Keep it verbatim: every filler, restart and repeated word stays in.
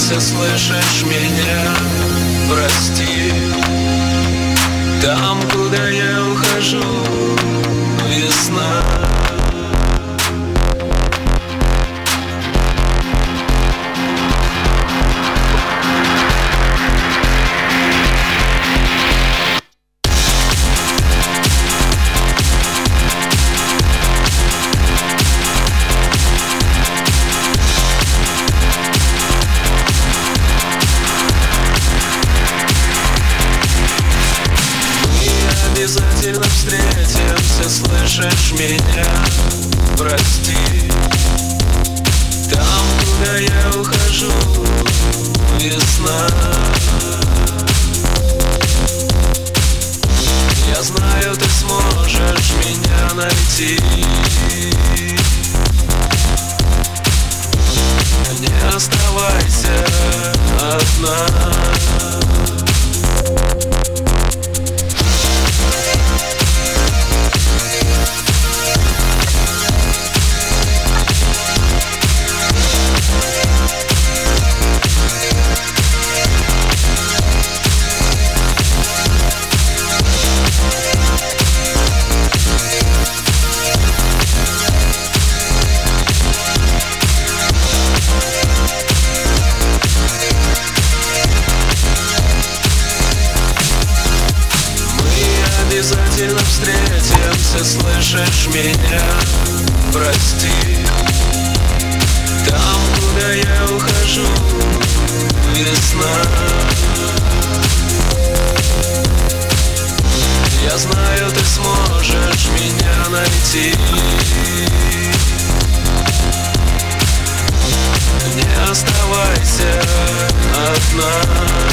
встретимся, слышишь меня? Прости. Там, куда я ухожу, весна. Обязательно встретимся, слышишь меня? Прости. Там, куда я ухожу, весна. Я знаю, ты сможешь меня найти. Не оставайся одна. Обязательно встретимся, слышишь меня? Прости. Там, куда я ухожу, весна. Я знаю, ты сможешь меня найти. Не оставайся одна.